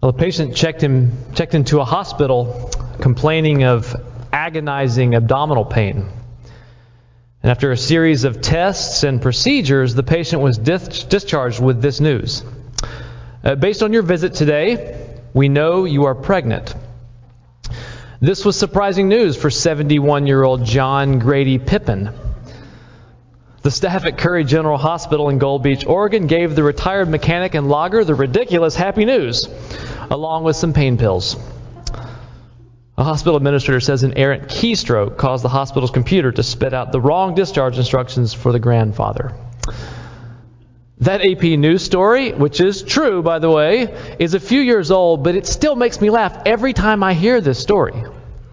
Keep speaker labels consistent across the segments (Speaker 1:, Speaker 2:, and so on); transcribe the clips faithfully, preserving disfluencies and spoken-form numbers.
Speaker 1: Well, a patient checked him checked into a hospital complaining of agonizing abdominal pain. And after a series of tests and procedures, the patient was dis- discharged with this news. Uh, based on your visit today, we know you are pregnant. This was surprising news for seventy-one-year-old John Grady Pippin. The staff at Curry General Hospital in Gold Beach, Oregon, gave the retired mechanic and logger the ridiculous happy news, along with some pain pills. A hospital administrator says an errant keystroke caused the hospital's computer to spit out the wrong discharge instructions for the grandfather. That A P News story, which is true, by the way, is a few years old, but it still makes me laugh every time I hear this story.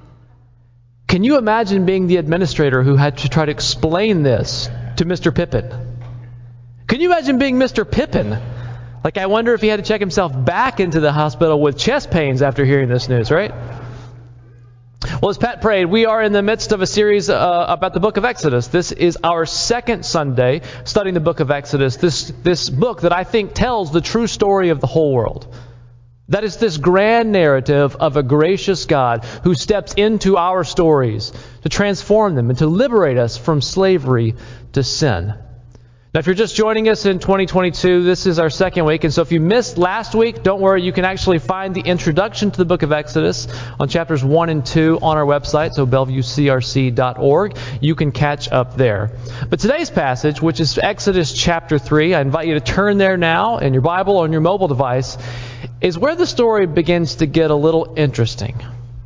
Speaker 1: Can you imagine being the administrator who had to try to explain this to Mister Pippin? Can you imagine being Mister Pippin? Like, I wonder if he had to check himself back into the hospital with chest pains after hearing this news, right? Well, as Pat prayed, we are in the midst of a series uh, about the book of Exodus. This is our second Sunday studying the book of Exodus, this, this book that I think tells the true story of the whole world. That is this grand narrative of a gracious God who steps into our stories to transform them and to liberate us from slavery to sin. Now, if you're just joining us in twenty twenty-two, this is our second week. And so if you missed last week, don't worry. You can actually find the introduction to the book of Exodus on chapters one and two on our website, so bellevue c r c dot org. You can catch up there. But today's passage, which is Exodus chapter three, I invite you to turn there now in your Bible or on your mobile device, is where the story begins to get a little interesting.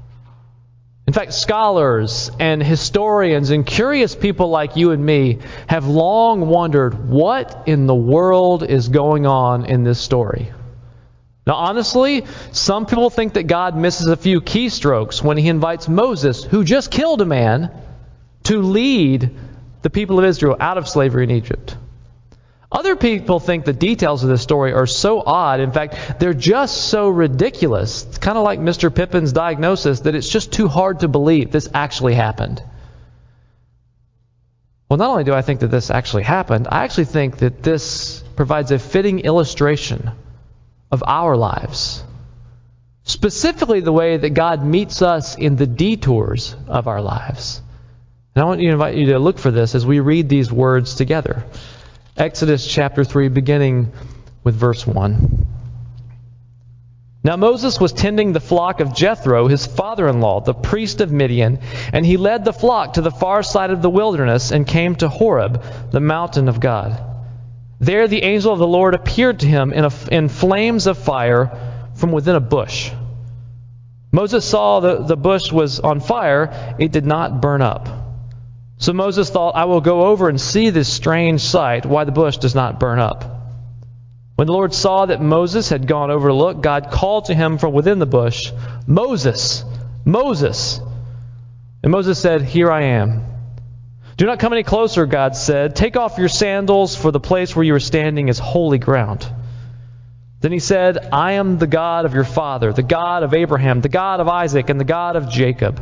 Speaker 1: In fact, scholars and historians and curious people like you and me have long wondered what in the world is going on in this story. Now, honestly, some people think that God misses a few keystrokes when he invites Moses, who just killed a man, to lead the people of Israel out of slavery in Egypt. Other people think the details of this story are so odd, in fact, they're just so ridiculous. It's kind of like Mister Pippin's diagnosis that it's just too hard to believe this actually happened. Well, not only do I think that this actually happened, I actually think that this provides a fitting illustration of our lives. Specifically the way that God meets us in the detours of our lives. And I want you to invite you to look for this as we read these words together. Exodus chapter three, beginning with verse one. Now Moses was tending the flock of Jethro, his father-in-law, the priest of Midian, and he led the flock to the far side of the wilderness and came to Horeb, the mountain of God. There the angel of the Lord appeared to him in, a, in flames of fire from within a bush. Moses saw the, the bush was on fire, it did not burn up. So Moses thought, I will go over and see this strange sight, why the bush does not burn up. When the Lord saw that Moses had gone over to look, God called to him from within the bush, Moses, Moses. And Moses said, Here I am. Do not come any closer, God said. Take off your sandals, for the place where you are standing is holy ground. Then he said, I am the God of your father, the God of Abraham, the God of Isaac, and the God of Jacob.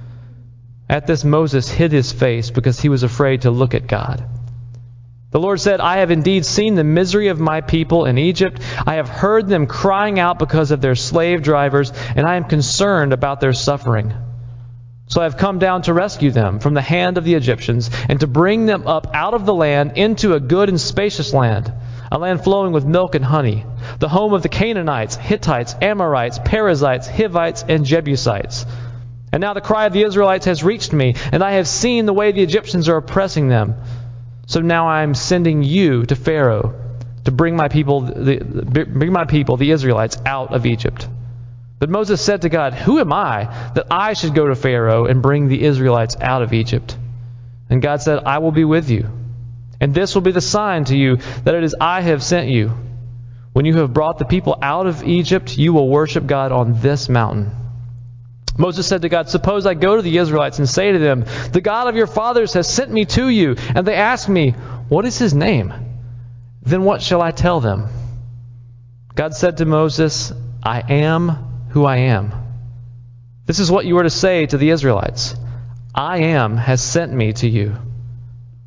Speaker 1: At this, Moses hid his face because he was afraid to look at God. The Lord said, I have indeed seen the misery of my people in Egypt. I have heard them crying out because of their slave drivers, and I am concerned about their suffering. So I have come down to rescue them from the hand of the Egyptians and to bring them up out of the land into a good and spacious land, a land flowing with milk and honey, the home of the Canaanites, Hittites, Amorites, Perizzites, Hivites, and Jebusites. And now the cry of the Israelites has reached me, and I have seen the way the Egyptians are oppressing them. So now I am sending you to Pharaoh to bring my people, the, bring my people, the Israelites, out of Egypt. But Moses said to God, Who am I that I should go to Pharaoh and bring the Israelites out of Egypt? And God said, I will be with you. And this will be the sign to you that it is I have sent you. When you have brought the people out of Egypt, you will worship God on this mountain. Moses said to God, Suppose I go to the Israelites and say to them, The God of your fathers has sent me to you, and they ask me, What is his name? Then what shall I tell them? God said to Moses, I am who I am. This is what you are to say to the Israelites. I am has sent me to you.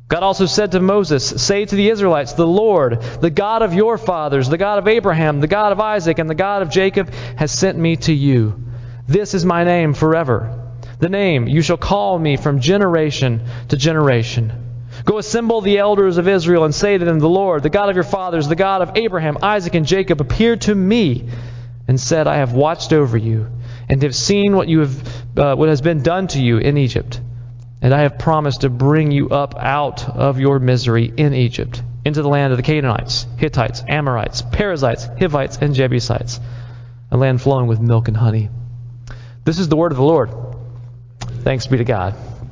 Speaker 1: God also said to Moses, "Say to the Israelites, the Lord, the God of your fathers, the God of Abraham, the God of Isaac, and the God of Jacob, has sent me to you. This is my name forever, the name you shall call me from generation to generation. Go assemble the elders of Israel and say to them, the Lord, the God of your fathers, the God of Abraham, Isaac, and Jacob, appeared to me and said, I have watched over you and have seen what you have, uh, what has been done to you in Egypt. And I have promised to bring you up out of your misery in Egypt, into the land of the Canaanites, Hittites, Amorites, Perizzites, Hivites, and Jebusites, a land flowing with milk and honey." This is the word of the Lord. Thanks be to God.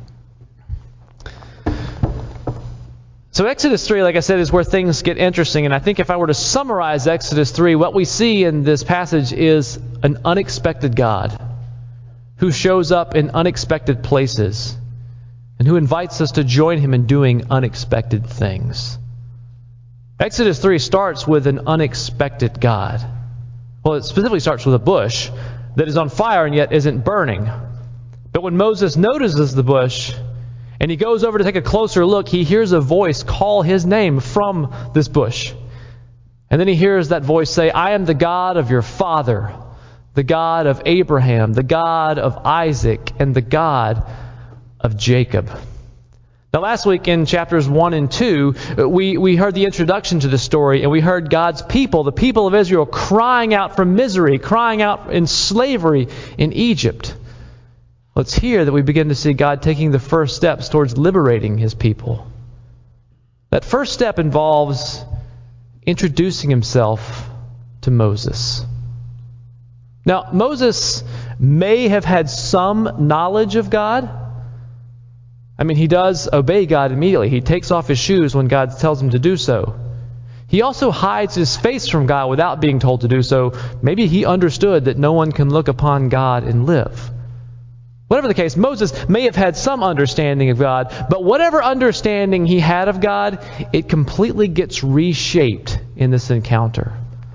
Speaker 1: So Exodus three, like I said, is where things get interesting. And I think if I were to summarize Exodus three, what we see in this passage is an unexpected God who shows up in unexpected places and who invites us to join him in doing unexpected things. Exodus three starts with an unexpected God. Well, it specifically starts with a bush that is on fire and yet isn't burning. But when Moses notices the bush and he goes over to take a closer look, he hears a voice call his name from this bush. And then he hears that voice say, "I am the God of your father, the God of Abraham, the God of Isaac, and the God of Jacob." Now, last week in chapters one and two, we, we heard the introduction to the story, and we heard God's people, the people of Israel, crying out from misery, crying out in slavery in Egypt. Well, it's here that we begin to see God taking the first steps towards liberating his people. That first step involves introducing himself to Moses. Now, Moses may have had some knowledge of God. I mean, he does obey God immediately. He takes off his shoes when God tells him to do so. He also hides his face from God without being told to do so. Maybe he understood that no one can look upon God and live. Whatever the case, Moses may have had some understanding of God, but whatever understanding he had of God, it completely gets reshaped in this encounter.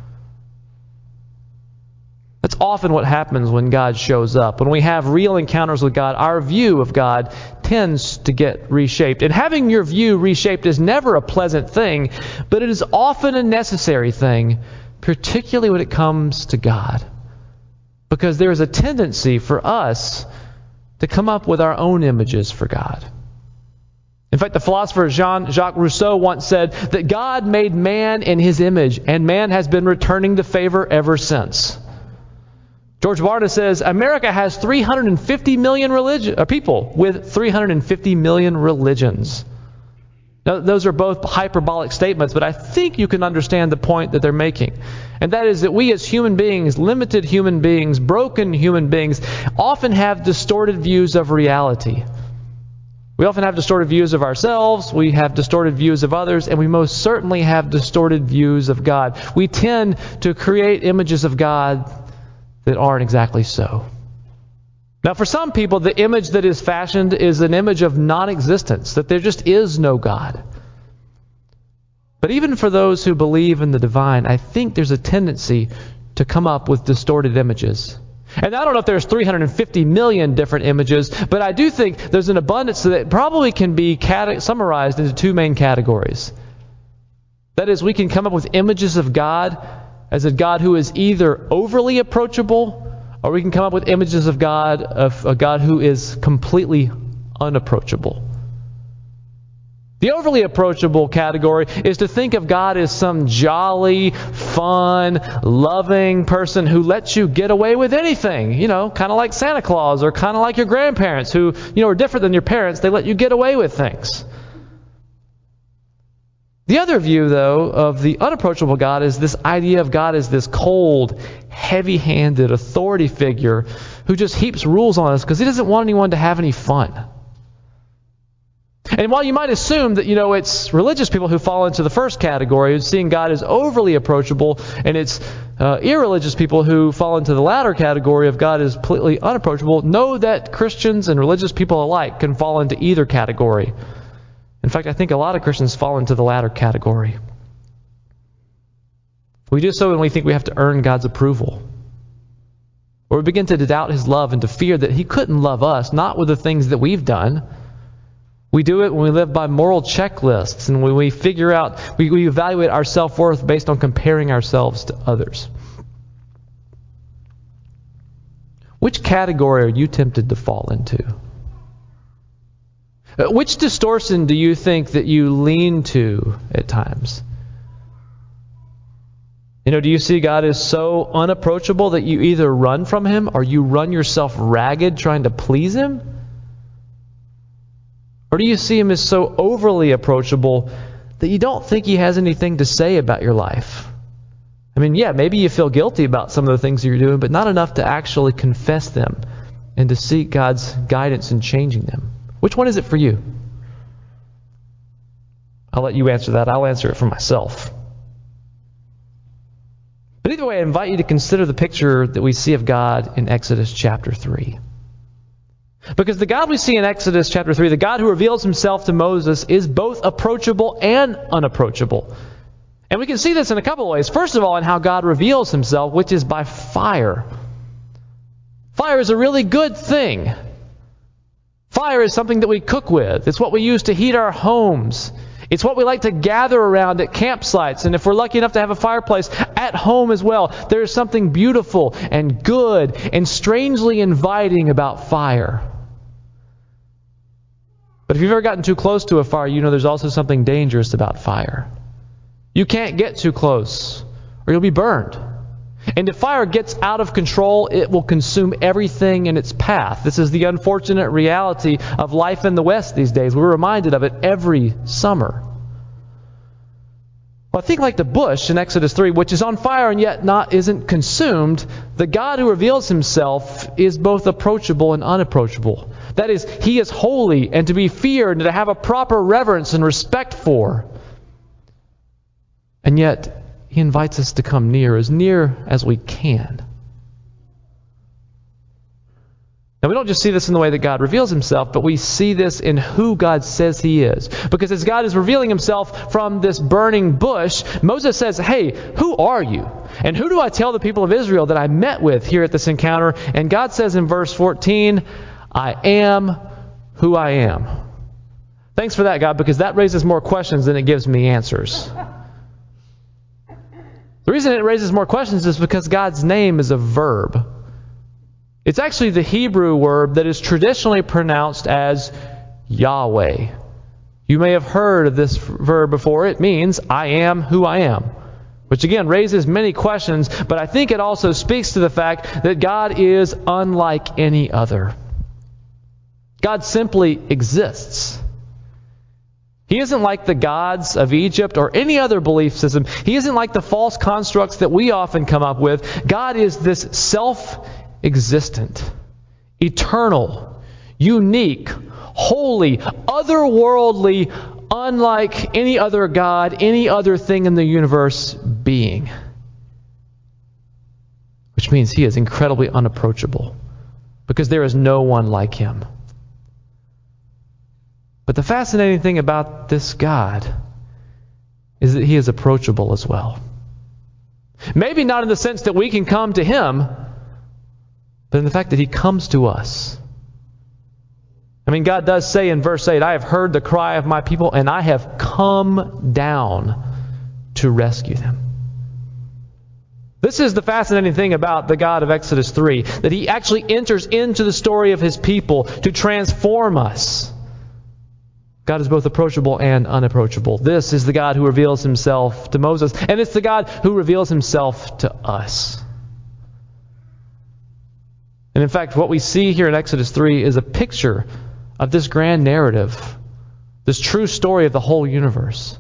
Speaker 1: That's often what happens when God shows up. When we have real encounters with God, our view of God tends to get reshaped. And having your view reshaped is never a pleasant thing, but it is often a necessary thing, particularly when it comes to God. Because there is a tendency for us to come up with our own images for God. In fact, the philosopher Jean-Jacques Rousseau once said that God made man in his image, and man has been returning the favor ever since. George Barna says, America has three hundred fifty million religion, uh, people with three hundred fifty million religions. Now, those are both hyperbolic statements, but I think you can understand the point that they're making. And that is that we as human beings, limited human beings, broken human beings, often have distorted views of reality. We often have distorted views of ourselves, we have distorted views of others, and we most certainly have distorted views of God. We tend to create images of God that aren't exactly so. Now, for some people, the image that is fashioned is an image of non-existence, that there just is no God. But even for those who believe in the divine, I think there's a tendency to come up with distorted images. And I don't know if there's three hundred fifty million different images, but I do think there's an abundance that probably can be cate- summarized into two main categories. That is, we can come up with images of God as a God who is either overly approachable, or we can come up with images of God, of a God who is completely unapproachable. The overly approachable category is to think of God as some jolly, fun, loving person who lets you get away with anything. You know, kind of like Santa Claus, or kind of like your grandparents who, you know, are different than your parents. They let you get away with things. The other view, though, of the unapproachable God is this idea of God as this cold, heavy-handed authority figure who just heaps rules on us because he doesn't want anyone to have any fun. And while you might assume that, you know, it's religious people who fall into the first category, seeing God as overly approachable, and it's uh, irreligious people who fall into the latter category of God as completely unapproachable, know that Christians and religious people alike can fall into either category. In fact, I think a lot of Christians fall into the latter category. We do so when we think we have to earn God's approval. Or we begin to doubt his love and to fear that he couldn't love us, not with the things that we've done, We do it when we live by moral checklists and when we figure out, we, we evaluate our self-worth based on comparing ourselves to others. Which category are you tempted to fall into? Which distortion do you think that you lean to at times? You know, do you see God as so unapproachable that you either run from Him or you run yourself ragged trying to please Him? Or do you see Him as so overly approachable that you don't think He has anything to say about your life? I mean, yeah, maybe you feel guilty about some of the things you're doing, but not enough to actually confess them and to seek God's guidance in changing them. Which one is it for you? I'll let you answer that. I'll answer it for myself. But either way, I invite you to consider the picture that we see of God in Exodus chapter three. Because the God we see in Exodus chapter three, the God who reveals Himself to Moses, is both approachable and unapproachable. And we can see this in a couple of ways. First of all, in how God reveals Himself, which is by fire. Fire is a really good thing. Fire is something that we cook with. It's what we use to heat our homes. It's what we like to gather around at campsites. And if we're lucky enough to have a fireplace at home as well, there is something beautiful and good and strangely inviting about fire. But if you've ever gotten too close to a fire, you know there's also something dangerous about fire. You can't get too close or you'll be burned. And if fire gets out of control, it will consume everything in its path. This is the unfortunate reality of life in the West these days. We're reminded of it every summer. Well, I think like the bush in Exodus three, which is on fire and yet not isn't consumed, the God who reveals Himself is both approachable and unapproachable. That is, He is holy and to be feared and to have a proper reverence and respect for. And yet, He invites us to come near, as near as we can. Now, we don't just see this in the way that God reveals Himself, but we see this in who God says He is. Because as God is revealing Himself from this burning bush, Moses says, "Hey, who are you? And who do I tell the people of Israel that I met with here at this encounter?" And God says in verse fourteen, "I am who I am." Thanks for that, God, because that raises more questions than it gives me answers. The reason it raises more questions is because God's name is a verb. It's actually the Hebrew word that is traditionally pronounced as Yahweh. You may have heard of this verb before. It means, "I am who I am." Which again raises many questions, but I think it also speaks to the fact that God is unlike any other. God simply exists. He isn't like the gods of Egypt or any other belief system. He isn't like the false constructs that we often come up with. God is this self-existent, eternal, unique, holy, otherworldly, unlike any other God, any other thing in the universe being. Which means He is incredibly unapproachable because there is no one like Him. But the fascinating thing about this God is that He is approachable as well. Maybe not in the sense that we can come to Him, but in the fact that He comes to us. I mean, God does say in verse eight, "I have heard the cry of my people, and I have come down to rescue them." This is the fascinating thing about the God of Exodus three, that He actually enters into the story of His people to transform us. God is both approachable and unapproachable. This is the God who reveals Himself to Moses, and it's the God who reveals Himself to us. And in fact, what we see here in Exodus three is a picture of this grand narrative, this true story of the whole universe.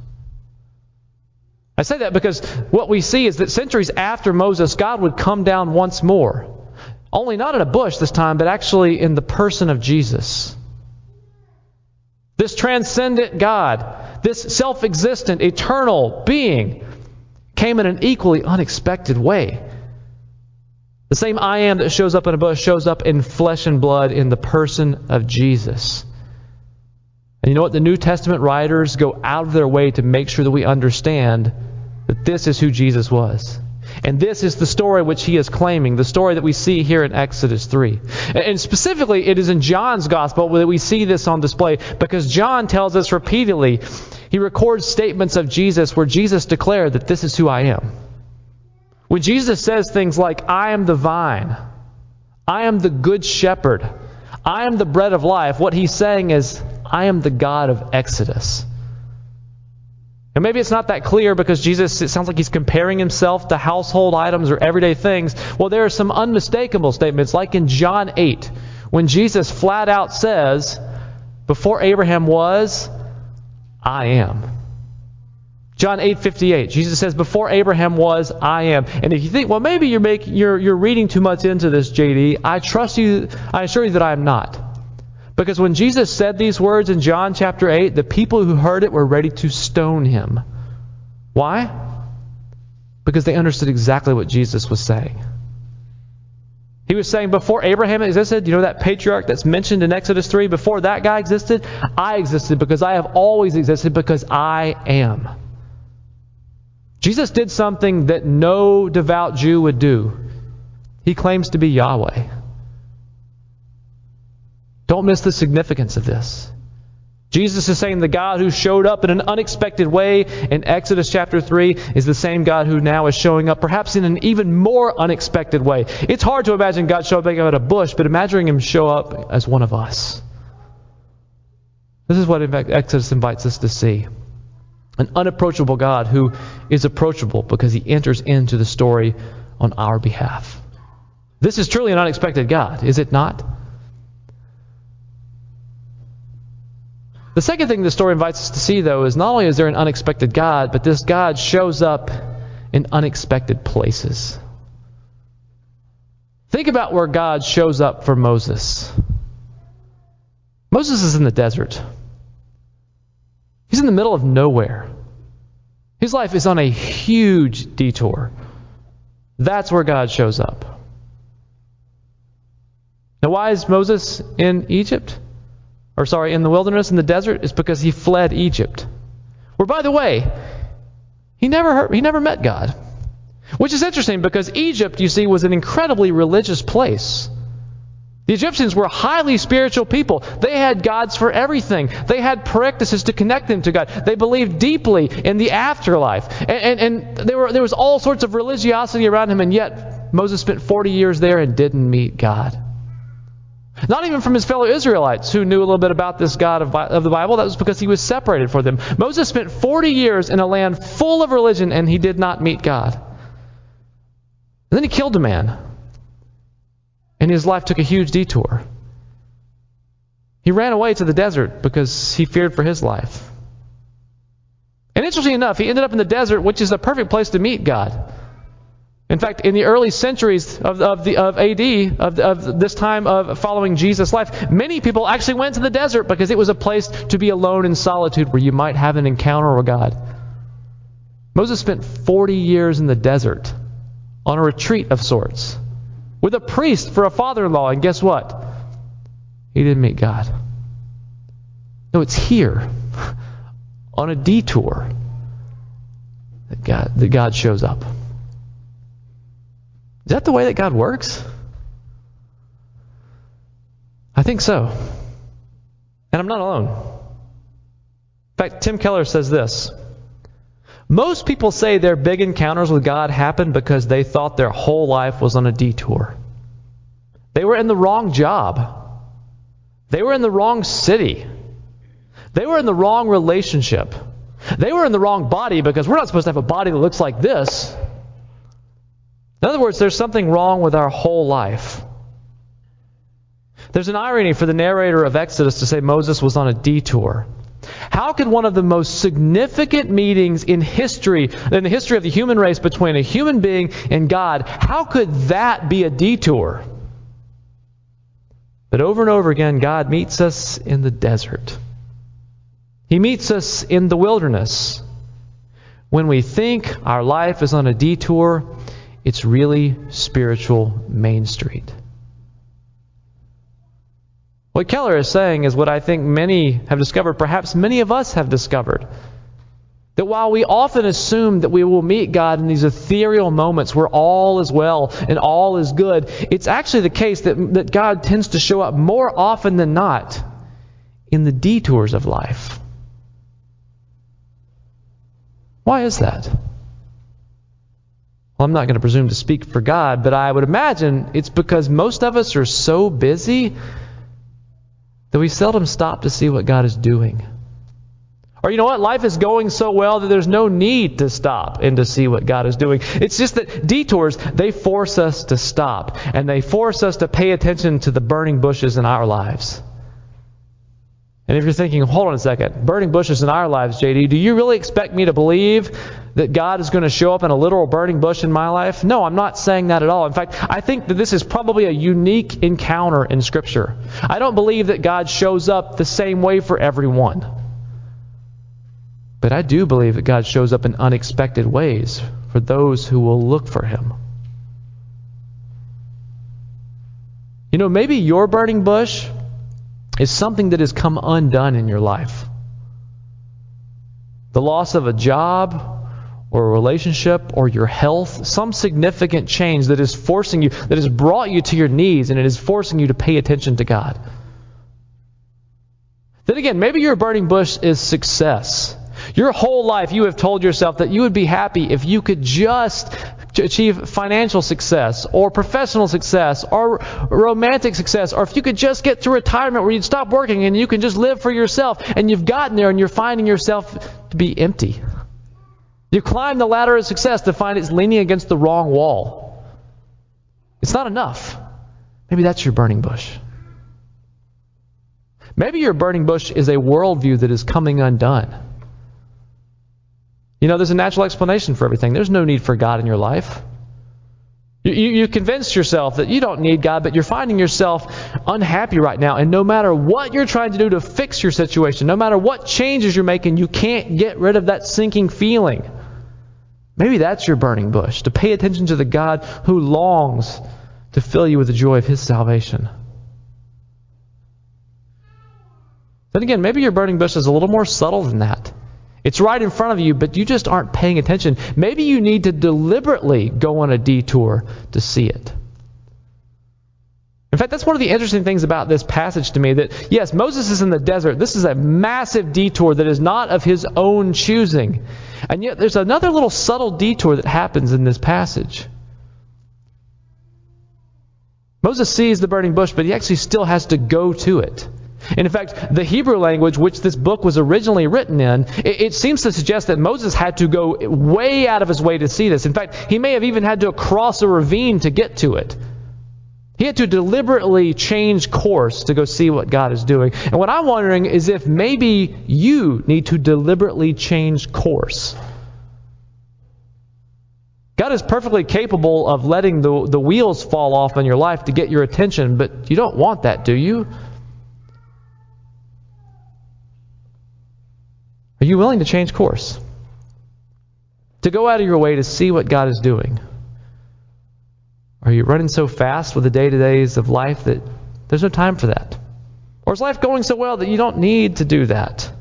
Speaker 1: I say that because what we see is that centuries after Moses, God would come down once more. Only not in a bush this time, but actually in the person of Jesus. This transcendent God, this self-existent, eternal being, came in an equally unexpected way. The same I am that shows up in a bush shows up in flesh and blood in the person of Jesus. And you know what? The New Testament writers go out of their way to make sure that we understand that this is who Jesus was. And this is the story which he is claiming, the story that we see here in Exodus three. And specifically, it is in John's gospel that we see this on display, because John tells us repeatedly, he records statements of Jesus where Jesus declared that this is who I am. When Jesus says things like, I am the vine, I am the good shepherd, I am the bread of life, what he's saying is, I am the God of Exodus. And maybe it's not that clear because Jesus, it sounds like he's comparing himself to household items or everyday things. Well, there are some unmistakable statements, like in John eight, when Jesus flat out says, before Abraham was, I am. John eight fifty-eight, Jesus says, before Abraham was, I am. And if you think, well, maybe you're making, you're you're reading too much into this, J D, I trust you, I assure you that I am not. Because when Jesus said these words in John chapter eight, the people who heard it were ready to stone him. Why? Because they understood exactly what Jesus was saying. He was saying, before Abraham existed, you know that patriarch that's mentioned in Exodus three, before that guy existed, I existed because I have always existed because I am. Jesus did something that no devout Jew would do. He claims to be Yahweh. Don't miss the significance of this. Jesus is saying the God who showed up in an unexpected way in Exodus chapter three is the same God who now is showing up perhaps in an even more unexpected way. It's hard to imagine God showing up out of a bush, but imagining him show up as one of us. This is what Exodus invites us to see. An unapproachable God who is approachable because he enters into the story on our behalf. This is truly an unexpected God, is it not? The second thing the story invites us to see, though, is not only is there an unexpected God, but this God shows up in unexpected places. Think about where God shows up for Moses. Moses is in the desert. He's in the middle of nowhere. His life is on a huge detour. That's where God shows up. Now, why is Moses in Egypt? Or sorry, in the wilderness, in the desert? It's because he fled Egypt. Where, by the way, he never heard, he never met God. Which is interesting because Egypt, you see, was an incredibly religious place. The Egyptians were highly spiritual people. They had gods for everything. They had practices to connect them to God. They believed deeply in the afterlife. And, and, and there, were, there was all sorts of religiosity around him, and yet Moses spent forty years there and didn't meet God. Not even from his fellow Israelites who knew a little bit about this God of, of the Bible. That was because he was separated from them. Moses spent forty years in a land full of religion and he did not meet God. And then he killed a man. And his life took a huge detour. He ran away to the desert because he feared for his life. And interestingly enough, he ended up in the desert, which is a perfect place to meet God. In fact, in the early centuries of, of, the, of A D, of, of this time of following Jesus' life, many people actually went to the desert because it was a place to be alone in solitude where you might have an encounter with God. Moses spent forty years in the desert on a retreat of sorts with a priest for a father-in-law, and guess what? He didn't meet God. No, it's here, on a detour, that God, that God shows up. Is that the way that God works? I think so. And I'm not alone. In fact, Tim Keller says this: most people say their big encounters with God happened because they thought their whole life was on a detour. They were in the wrong job. They were in the wrong city. They were in the wrong relationship. They were in the wrong body because we're not supposed to have a body that looks like this. In other words, there's something wrong with our whole life. There's an irony for the narrator of Exodus to say Moses was on a detour. How could one of the most significant meetings in history, in the history of the human race between a human being and God, how could that be a detour? But over and over again, God meets us in the desert. He meets us in the wilderness. When we think our life is on a detour, it's really spiritual Main Street. What Keller is saying is what I think many have discovered, perhaps many of us have discovered. That while we often assume that we will meet God in these ethereal moments where all is well and all is good, it's actually the case that, that God tends to show up more often than not in the detours of life. Why is that? Well, I'm not going to presume to speak for God, but I would imagine it's because most of us are so busy that we seldom stop to see what God is doing. Or you know what? Life is going so well that there's no need to stop and to see what God is doing. It's just that detours, they force us to stop. And they force us to pay attention to the burning bushes in our lives. And if you're thinking, hold on a second, burning bushes in our lives, J D, do you really expect me to believe that God is going to show up in a literal burning bush in my life? No, I'm not saying that at all. In fact, I think that this is probably a unique encounter in Scripture. I don't believe that God shows up the same way for everyone. But I do believe that God shows up in unexpected ways for those who will look for Him. You know, maybe your burning bush is something that has come undone in your life. The loss of a job or a relationship or your health, some significant change that is forcing you, that has brought you to your knees and it is forcing you to pay attention to God. Then again, maybe your burning bush is success. Your whole life you have told yourself that you would be happy if you could just achieve financial success or professional success or romantic success, or if you could just get to retirement where you'd stop working and you can just live for yourself, and you've gotten there and you're finding yourself to be empty. You climb the ladder of success to find it's leaning against the wrong wall. It's not enough. Maybe that's your burning bush. Maybe your burning bush is a worldview that is coming undone. You know, there's a natural explanation for everything. There's no need for God in your life. You, you, you convinced yourself that you don't need God, but you're finding yourself unhappy right now. And no matter what you're trying to do to fix your situation, no matter what changes you're making, you can't get rid of that sinking feeling. Maybe that's your burning bush, to pay attention to the God who longs to fill you with the joy of His salvation. Then again, maybe your burning bush is a little more subtle than that. It's right in front of you, but you just aren't paying attention. Maybe you need to deliberately go on a detour to see it. In fact, that's one of the interesting things about this passage to me, that yes, Moses is in the desert. This is a massive detour that is not of his own choosing. And yet there's another little subtle detour that happens in this passage. Moses sees the burning bush, but he actually still has to go to it. And in fact, the Hebrew language, which this book was originally written in, it, it seems to suggest that Moses had to go way out of his way to see this. In fact, he may have even had to cross a ravine to get to it. He had to deliberately change course to go see what God is doing. And what I'm wondering is if maybe you need to deliberately change course. God is perfectly capable of letting the, the wheels fall off in your life to get your attention, but you don't want that, do you? Are you willing to change course? To go out of your way to see what God is doing? Are you running so fast with the day-to-days of life that there's no time for that? Or is life going so well that you don't need to do that?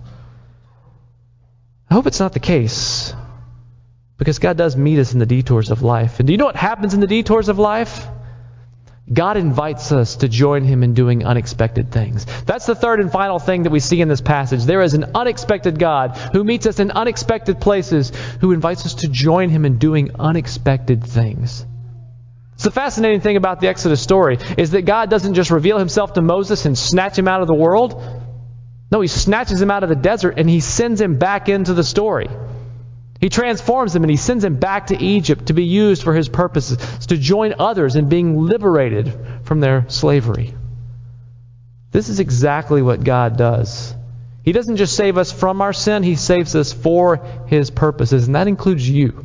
Speaker 1: I hope it's not the case, because God does meet us in the detours of life. And do you know what happens in the detours of life? God invites us to join Him in doing unexpected things. That's the third and final thing that we see in this passage. There is an unexpected God who meets us in unexpected places, who invites us to join Him in doing unexpected things. So the fascinating thing about the Exodus story is that God doesn't just reveal Himself to Moses and snatch him out of the world. No, He snatches him out of the desert and He sends him back into the story. He transforms him and He sends him back to Egypt to be used for His purposes, to join others in being liberated from their slavery. This is exactly what God does. He doesn't just save us from our sin, He saves us for His purposes, and that includes you.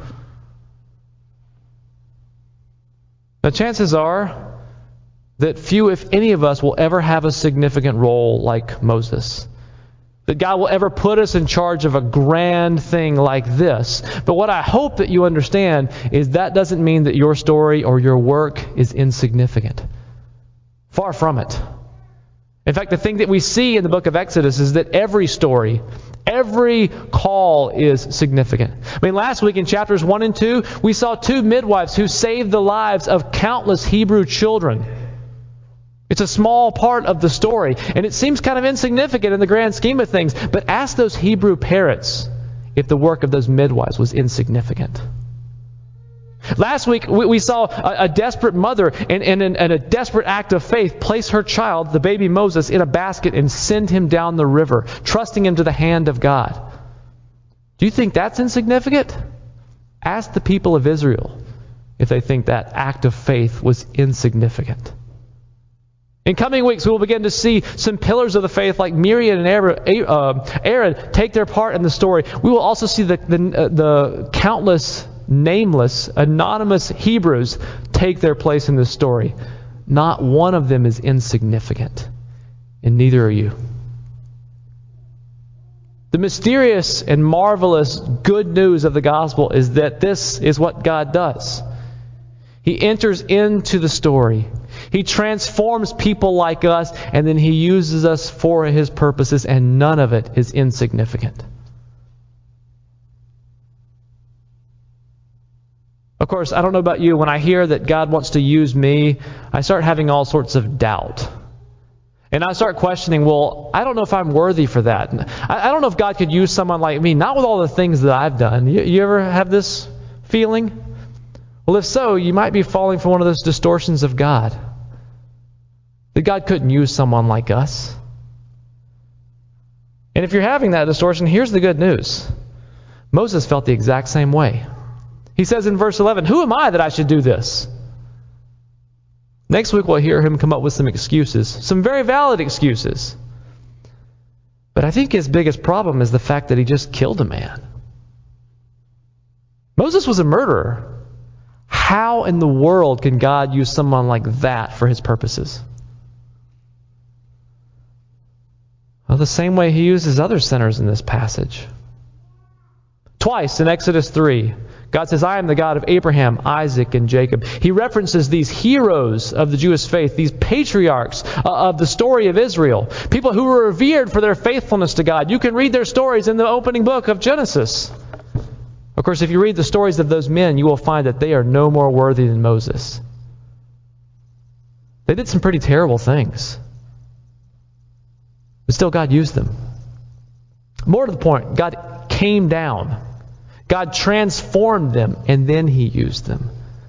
Speaker 1: Now, chances are that few, if any of us, will ever have a significant role like Moses. That God will ever put us in charge of a grand thing like this. But what I hope that you understand is that doesn't mean that your story or your work is insignificant. Far from it. In fact, the thing that we see in the book of Exodus is that every story, Every call is significant. I mean, last week in chapters one and two, we saw two midwives who saved the lives of countless Hebrew children. It's a small part of the story, and it seems kind of insignificant in the grand scheme of things. But ask those Hebrew parents if the work of those midwives was insignificant. Last week, we, we saw a, a desperate mother and, and, and a desperate act of faith place her child, the baby Moses, in a basket and send him down the river, trusting him to the hand of God. Do you think that's insignificant? Ask the people of Israel if they think that act of faith was insignificant. In coming weeks, we will begin to see some pillars of the faith like Miriam and Aaron take their part in the story. We will also see the, the, the countless nameless, anonymous Hebrews take their place in this story. Not one of them is insignificant, and neither are you. The mysterious and marvelous good news of the gospel is that this is what God does. He enters into the story. He transforms people like us, and then He uses us for His purposes, and none of it is insignificant. Of course, I don't know about you, when I hear that God wants to use me, I start having all sorts of doubt. And I start questioning, well, I don't know if I'm worthy for that. I, I don't know if God could use someone like me, not with all the things that I've done. You, you ever have this feeling? Well, if so, you might be falling for one of those distortions of God. That God couldn't use someone like us. And if you're having that distortion, here's the good news. Moses felt the exact same way. He says in verse eleven, "Who am I that I should do this?" Next week we'll hear him come up with some excuses, some very valid excuses. But I think his biggest problem is the fact that he just killed a man. Moses was a murderer. How in the world can God use someone like that for His purposes? Well, the same way He uses other sinners in this passage. Twice in Exodus three, God says, "I am the God of Abraham, Isaac, and Jacob." He references these heroes of the Jewish faith, these patriarchs of the story of Israel, people who were revered for their faithfulness to God. You can read their stories in the opening book of Genesis. Of course, if you read the stories of those men, you will find that they are no more worthy than Moses. They did some pretty terrible things. But still, God used them. More to the point, God came down. God transformed them, and then He used them.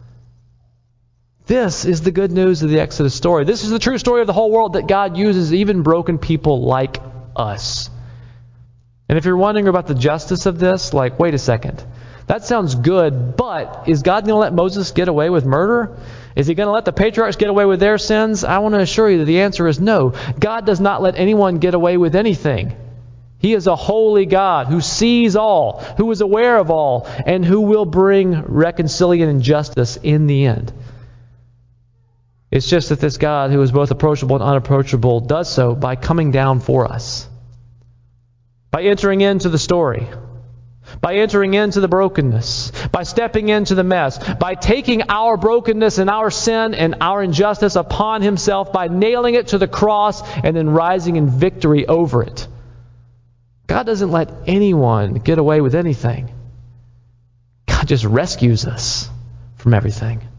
Speaker 1: This is the good news of the Exodus story. This is the true story of the whole world, that God uses even broken people like us. And if you're wondering about the justice of this, like, wait a second. That sounds good, but is God going to let Moses get away with murder? Is He going to let the patriarchs get away with their sins? I want to assure you that the answer is no. God does not let anyone get away with anything. He is a holy God who sees all, who is aware of all, and who will bring reconciliation and justice in the end. It's just that this God, who is both approachable and unapproachable, does so by coming down for us. By entering into the story. By entering into the brokenness. By stepping into the mess. By taking our brokenness and our sin and our injustice upon Himself. By nailing it to the cross and then rising in victory over it. God doesn't let anyone get away with anything. God just rescues us from everything.